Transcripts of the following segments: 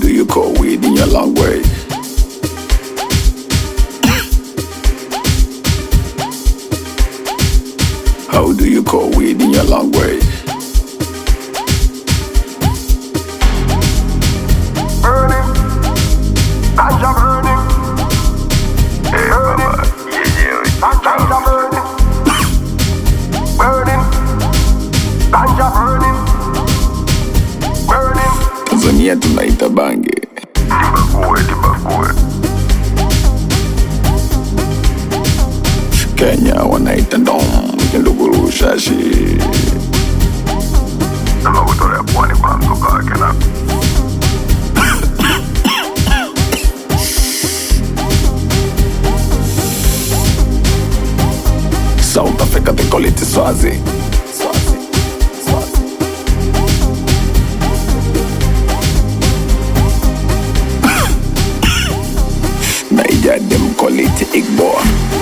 you call weed in your language? How do you call weed in your language? Burning, ganja burning, burning, ganja burning, burning, ganja burning, burning. Tanzania tunaita bangi. Tibakuwe. Kenya wanaita ndom, kinduguru shashi. Nama kutolea pwani kuna mzuka wake na South Africa they call it Swazi. Niger them call it Igbo.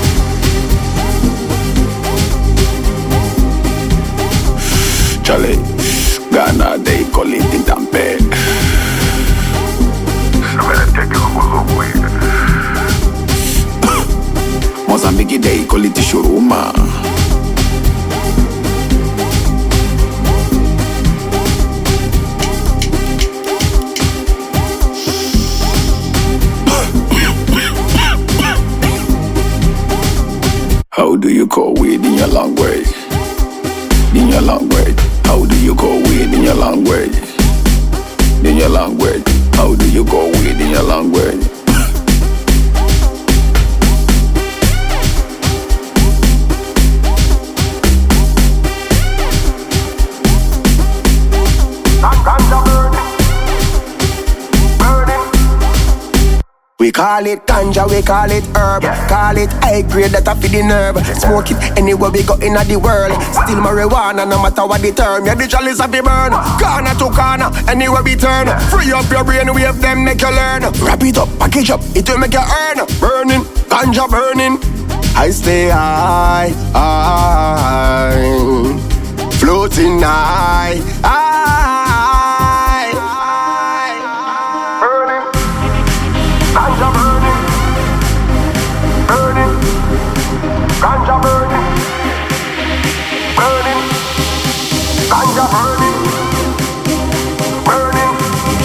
Charlie, Ghana they call it Intampe. Mozambique they call it Shuruma. How do you call weed in your language? In your language. How do you call weed in your language? In your language. How do you call weed in your language? ganja burning, burning. We call it ganja, we call it herb. Call it high grade that I feed the nerve. Smoke it anywhere we go in the world. Still marijuana, no matter what the term. Yeah, the chalice have to burn. Corner to corner, anywhere we turn. Free up your brain, we have them make you learn. Wrap it up, package up, it will make you earn. Burning, ganja burning. I stay high, floating high, burning, ganja burning, burning, ganja burning, burning, ganja burning, burning,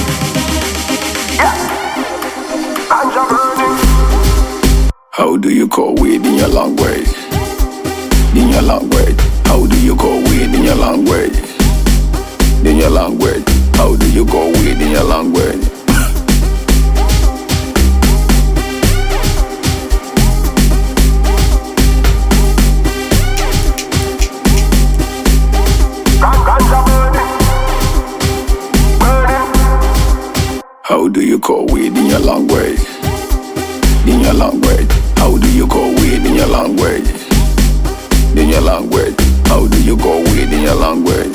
yes, ganja burning. How do you call weed in your language? In your language. How do you call weed in your language? In your language. How do you call weed in your language? Ganja burning, burning. How do you call weed in your language? In your language. How do you call weed in your language? In your language. How do you call weed in your language?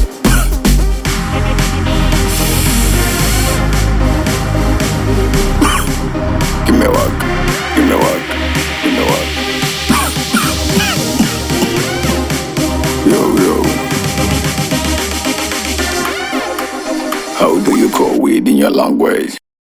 Give me work. Give me work. Give me work. Yo. How do you call weed in your language?